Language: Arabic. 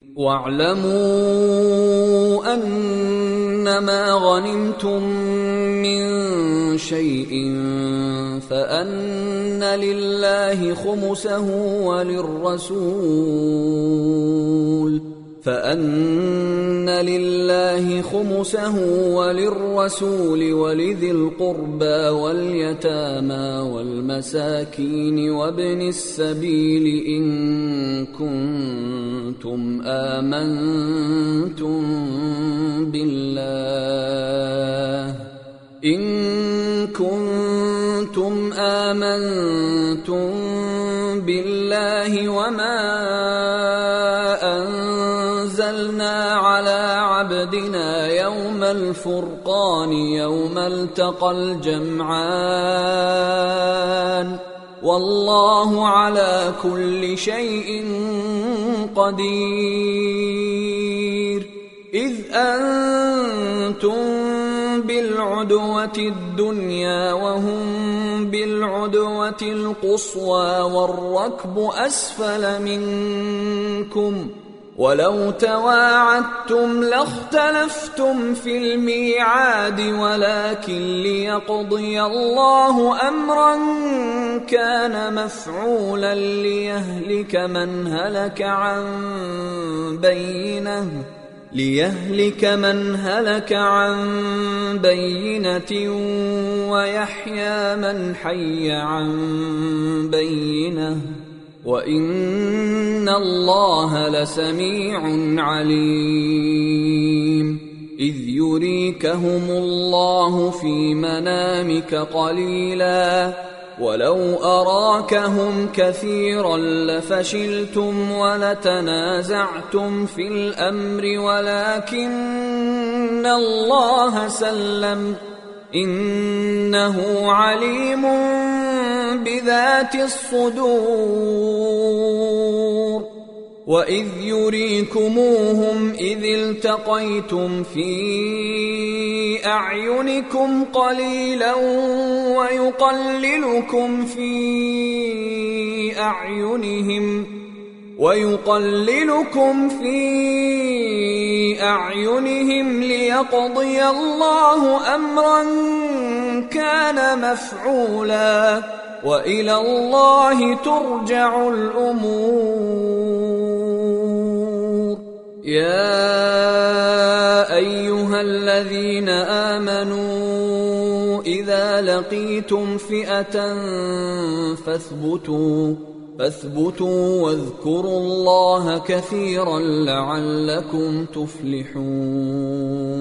واعلموا أنما غنمتم من شيء فأن لله خمسه وللرسول ولذي القربى واليتامى والمساكين وابن السبيل إن كنتم آمنتم بالله وما أنزلنا على عبدنا يوم الفرقان يوم التقى الجمعان والله على كل شيء قدير. إذ أنتم بالعدوة الدنيا وهم بالعدوة القصوى والركب أسفل منكم ولو تواعدتم لاختلفتم في الميعاد ولكن ليقضي الله أمرا كان مفعولا ليهلك من هلك عن بينة ويحيى من حي عن بينة وإن الله لسميع عليم. إذ يريكهم الله في منامك قليلا ولو أراكهم كثيرا لفشلتم ولتنازعتم في الأمر ولكن الله سلم إنه عليم بذات الصدور. وإذ يريكموهم إذ التقيتم في أعينكم قليلا ويقللكم في أعينهم ليقضي الله أمرا كان مفعولا وإلى الله ترجع الأمور. يا أيها الذين آمنوا إذا لقيتم فئة فاثبتوا واذكروا الله كثيرا لعلكم تفلحون.